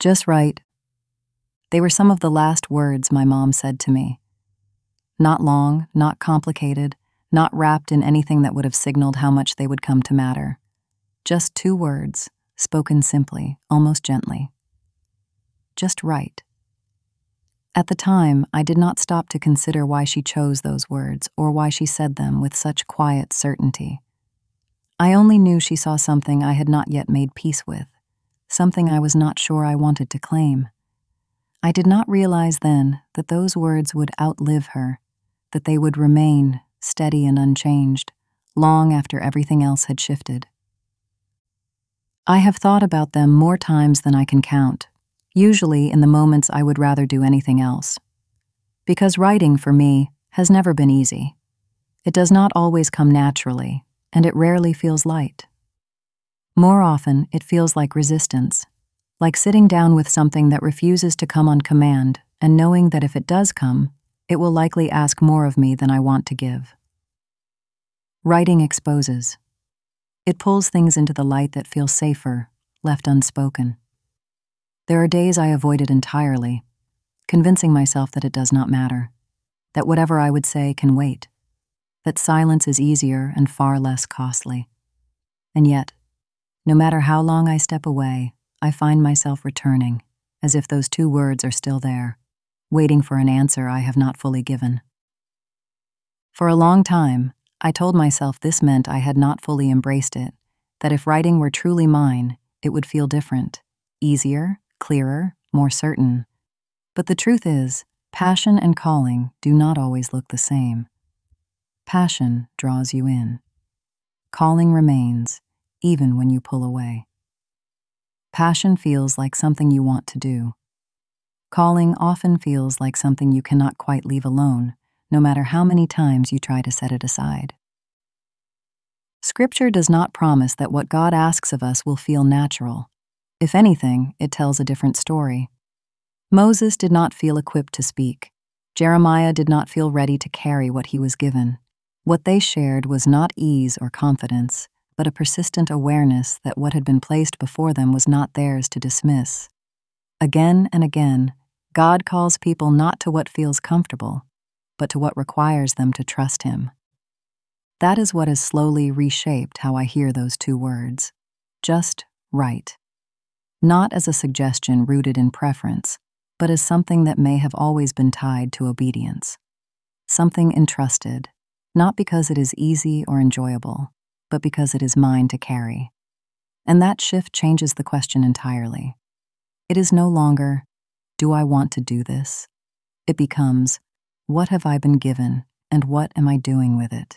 Just right. They were some of the last words my mom said to me. Not long, not complicated, not wrapped in anything that would have signaled how much they would come to matter. Just 2 words, spoken simply, almost gently. Just right. At the time, I did not stop to consider why she chose those words or why she said them with such quiet certainty. I only knew she saw something I had not yet made peace with, something I was not sure I wanted to claim. I did not realize then that those words would outlive her, that they would remain steady and unchanged, long after everything else had shifted. I have thought about them more times than I can count, usually in the moments I would rather do anything else. Because writing, for me, has never been easy. It does not always come naturally, and it rarely feels light. More often, it feels like resistance, like sitting down with something that refuses to come on command and knowing that if it does come, it will likely ask more of me than I want to give. Writing exposes. It pulls things into the light that feels safer, left unspoken. There are days I avoid it entirely, convincing myself that it does not matter, that whatever I would say can wait, that silence is easier and far less costly. And yet, no matter how long I step away, I find myself returning, as if those 2 words are still there, waiting for an answer I have not fully given. For a long time, I told myself this meant I had not fully embraced it, that if writing were truly mine, it would feel different, easier, clearer, more certain. But the truth is, passion and calling do not always look the same. Passion draws you in. Calling remains, even when you pull away. Passion feels like something you want to do. Calling often feels like something you cannot quite leave alone, no matter how many times you try to set it aside. Scripture does not promise that what God asks of us will feel natural. If anything, it tells a different story. Moses did not feel equipped to speak. Jeremiah did not feel ready to carry what he was given. What they shared was not ease or confidence, but a persistent awareness that what had been placed before them was not theirs to dismiss. Again and again, God calls people not to what feels comfortable, but to what requires them to trust Him. That is what has slowly reshaped how I hear those 2 words. Just right. Not as a suggestion rooted in preference, but as something that may have always been tied to obedience. Something entrusted, not because it is easy or enjoyable, but because it is mine to carry. And that shift changes the question entirely. It is no longer, do I want to do this? It becomes, what have I been given, and what am I doing with it?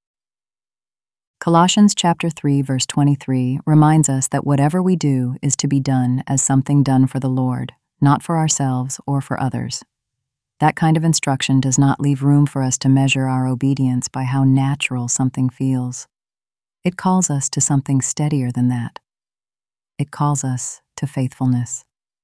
Colossians chapter 3, verse 23 reminds us that whatever we do is to be done as something done for the Lord, not for ourselves or for others. That kind of instruction does not leave room for us to measure our obedience by how natural something feels. It calls us to something steadier than that. It calls us to faithfulness.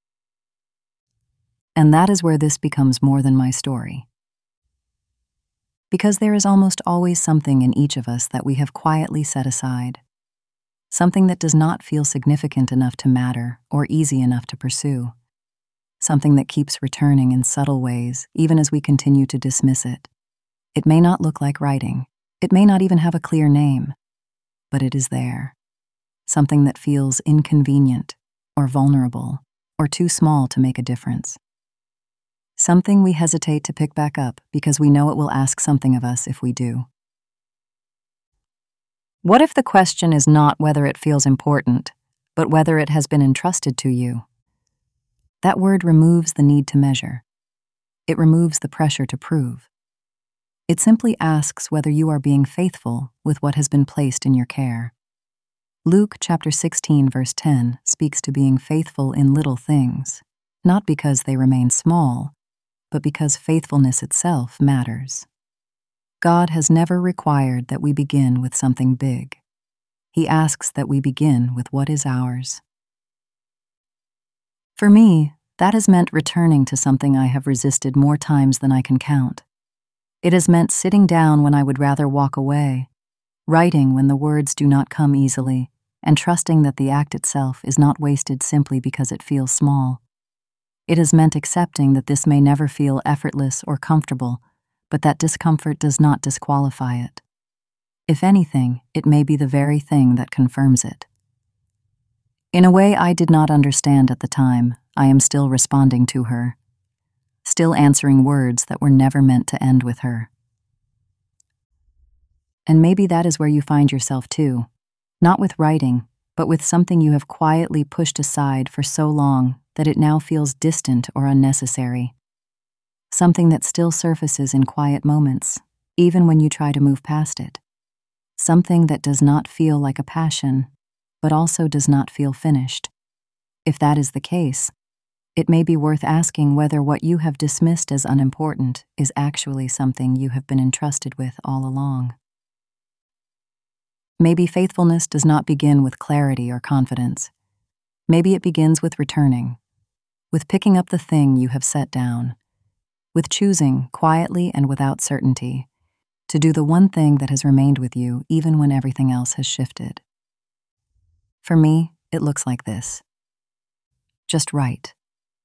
And that is where this becomes more than my story. Because there is almost always something in each of us that we have quietly set aside. Something that does not feel significant enough to matter or easy enough to pursue. Something that keeps returning in subtle ways, even as we continue to dismiss it. It may not look like writing. It may not even have a clear name. But it is there. Something that feels inconvenient, or vulnerable, or too small to make a difference. Something we hesitate to pick back up because we know it will ask something of us if we do. What if the question is not whether it feels important, but whether it has been entrusted to you? That word removes the need to measure. It removes the pressure to prove. It simply asks whether you are being faithful with what has been placed in your care. Luke chapter 16, verse 10 speaks to being faithful in little things, not because they remain small, but because faithfulness itself matters. God has never required that we begin with something big. He asks that we begin with what is ours. For me, that has meant returning to something I have resisted more times than I can count. It has meant sitting down when I would rather walk away, writing when the words do not come easily, and trusting that the act itself is not wasted simply because it feels small. It has meant accepting that this may never feel effortless or comfortable, but that discomfort does not disqualify it. If anything, it may be the very thing that confirms it. In a way I did not understand at the time, I am still responding to her, still answering words that were never meant to end with her. And maybe that is where you find yourself too, not with writing, but with something you have quietly pushed aside for so long that it now feels distant or unnecessary. Something that still surfaces in quiet moments, even when you try to move past it. Something that does not feel like a passion, but also does not feel finished. If that is the case, it may be worth asking whether what you have dismissed as unimportant is actually something you have been entrusted with all along. Maybe faithfulness does not begin with clarity or confidence. Maybe it begins with returning, with picking up the thing you have set down, with choosing, quietly and without certainty, to do the one thing that has remained with you even when everything else has shifted. For me, it looks like this. Just right.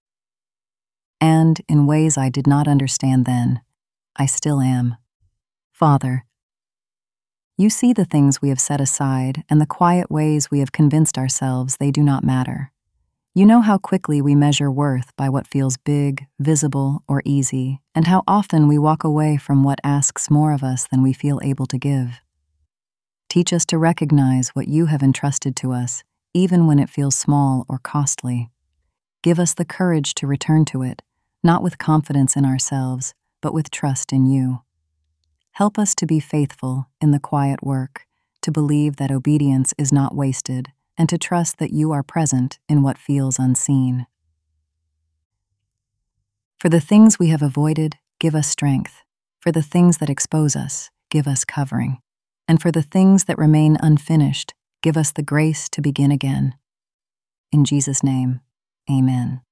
And, in ways I did not understand then, I still am. Father, you see the things we have set aside and the quiet ways we have convinced ourselves they do not matter. You know how quickly we measure worth by what feels big, visible, or easy, and how often we walk away from what asks more of us than we feel able to give. Teach us to recognize what you have entrusted to us, even when it feels small or costly. Give us the courage to return to it, not with confidence in ourselves, but with trust in you. Help us to be faithful in the quiet work, to believe that obedience is not wasted, and to trust that you are present in what feels unseen. For the things we have avoided, give us strength. For the things that expose us, give us covering. And for the things that remain unfinished, give us the grace to begin again. In Jesus' name, amen.